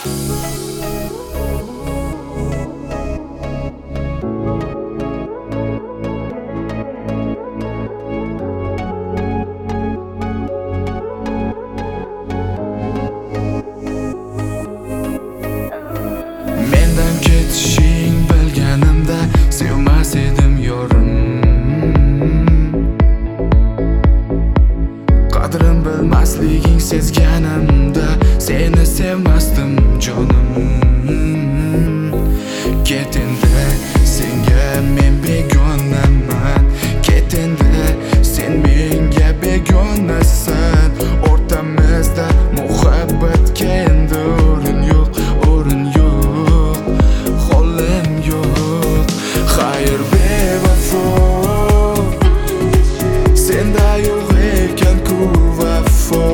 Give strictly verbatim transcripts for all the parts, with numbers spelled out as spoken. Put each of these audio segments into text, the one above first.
Mendan ketishing bilganimda sevmas edim yorim. Qadrim bilmasliging sezganimda seni sevmasdim jonim. Ket endi, senga men begonaman. Ket endi, sen menga begonasan. O'rtamizda muhabbatga endi o'rin yo'q, o'rin yo'q, holim yo'q. Xayr bevafo, senda yo'q ekan ku vafo.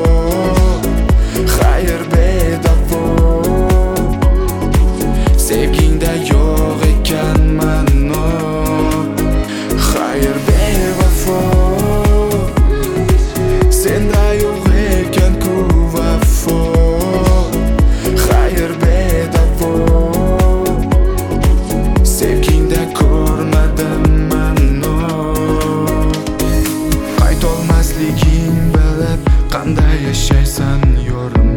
Xayr bedavo, sevgingda yo'q ekan mano. Xayr bevafo, senda yo'q ekan ku vafo. Xayr bedavo, sevgingda ko'rmadim mano. Qaytolmasliging bilib qanday yashaysan yorim.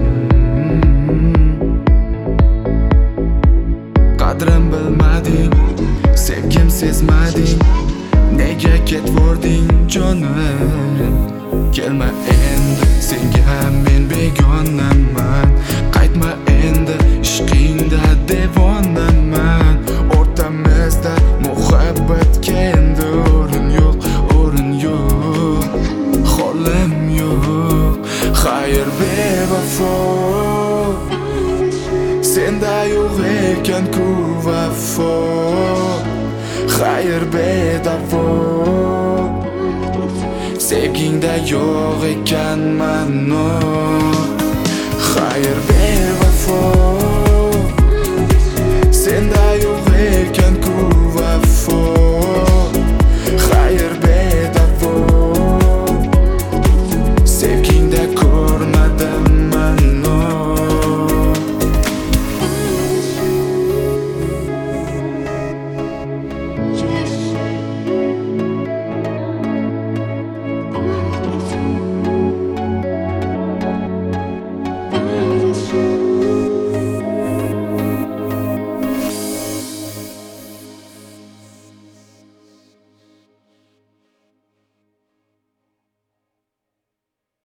Qadrim bilmading, sevgim sezmading, nega ketvording jonim. Kelma endi, senga men begonaman. Qaytma endi, ishqingda devonaman. O'rtamizda muhabbatga endi o'rin yo'q, o'rin yo'q, holim yo'q. Xayr bevafo, senda yo'q ekan ku vafo. Xayr bedavo, sevgingda yo'q ekan mano. Xayr